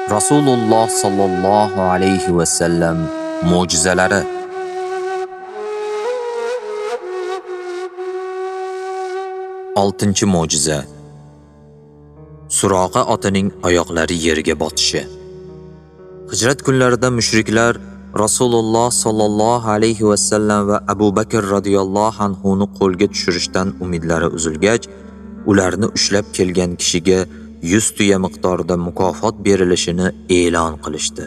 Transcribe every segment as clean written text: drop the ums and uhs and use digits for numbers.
Rasululloh sallallohu alayhi va sallam mo'jizalari. Oltinchi mo'jiza. Suroqa otining oyoqlari yerga botishi. Hijrat kunlarida mushriklar Rasululloh sallallohu alayhi va sallam va Abu Bakr radhiyallohu anhu ni qo'lga tushirishdan umidlari uzilgach, ularni ushlab kelgan kishiga 100 tuya miqdorida mukofot berilishini e'lon qilishdi.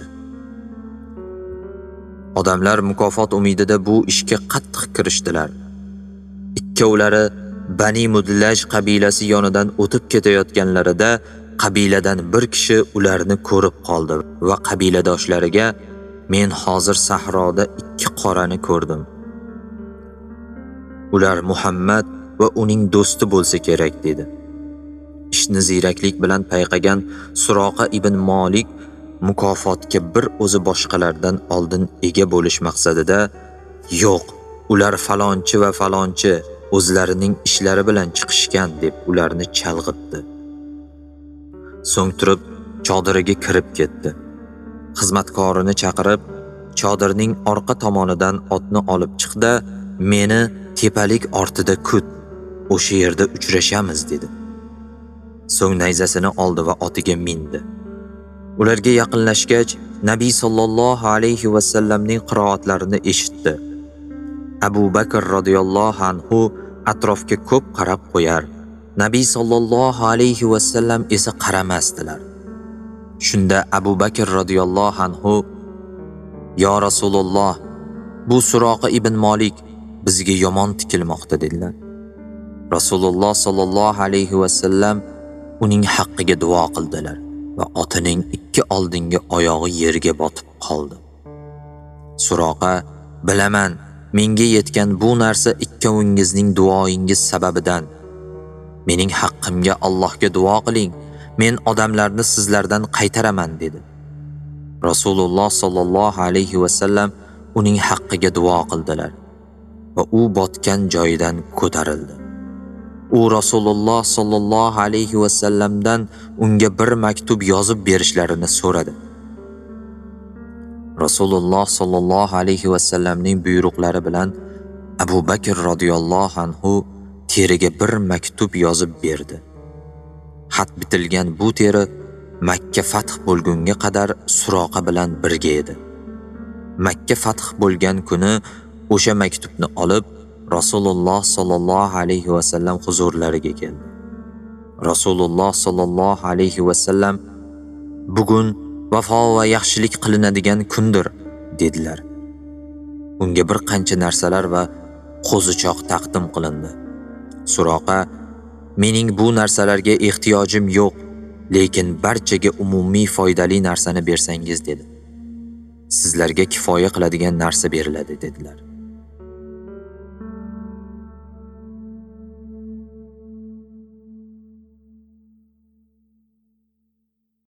Odamlar mukofot umidida bu ishga qattiq kirishdilar. Ikkovlari Bani Mudlaj qabilasi yonidan o'tib ketayotganlarida qabiladan bir kishi ularni ko'rib qoldi va qabiladoshlariga "Men hozir sahroda ikki qorani ko'rdim. Ular Muhammad va uning do'sti bo'lsa kerak" dedi. Ishni ziyraklik bilan payqagan Suroqa ibn Malik mukofotga bir o'zi boshqalardan oldin ega bo'lish maqsadida "Yo'q, ular falonchi va falonchi o'zlarining ishlari bilan chiqishgan" deb ularni chalg'itdi. So'ng turib chodiriga kirib ketdi. Xizmatkorini chaqirib, chodirning orqa tomonidan otni olib chiqdi, "Meni tepalik ortida kut, o'sha yerda uchrashamiz" dedi. So'ng nayzasini oldi va otiga mindi. Ularga yaqinlashgach, Nabiy sallallohu alayhi va sallamning qiroatlarini eshitdi. Abu Bakr radhiyallohu anhu atrofga ko'p qarab qo'yar, Nabiy sallallohu alayhi va sallam esa qaramasdilar. Shunda Abu Bakr radhiyallohu anhu: "Ya Rasululloh, bu Suroqa ibn Malik bizga yomon tikilmoqda" dedilar. Rasululloh sallallohu alayhi va sallam uning haqqiga duo qildilar va otining ikki oldingi oyog'i yerga botib qoldi. Suroqa: "Bilaman, menga yetgan bu narsa ikkovingizning duoingiz sababidan. Mening haqqimga Allohga duo qiling, men odamlarni sizlardan qaytaraman" dedi. Rasululloh sallallohu alayhi va sallam uning haqqiga duo qildilar va u botgan joyidan ko'tarildi. U Rasululloh sallallohu alayhi va sallamdan unga bir maktub yozib berishlarini so'radi. Rasululloh sallallohu alayhi va sallamning buyruqlari bilan Abu Bakr radhiyallohu anhu teriga bir maktub yozib berdi. Xat bitilgan bu teri Makka fath bo'lgunga qadar Suroqa bilan birga edi. Makka fath bo'lgan kuni o'sha maktubni olib Rasululloh sallallohu alayhi va sallam huzurlariga keldi. Rasululloh sallallohu alayhi va sallam: "Bugun vafo va yaxshilik qilinadigan kundir" dedilar. Unga bir qancha narsalar va qo'zichoq taqdim qilindi. Suroqa: "Mening bu narsalarga ehtiyojim yo'q, lekin barchaga umumiy foydali narsani bersangiz" dedi. "Sizlarga kifoya qiladigan narsa beriladi" dedilar.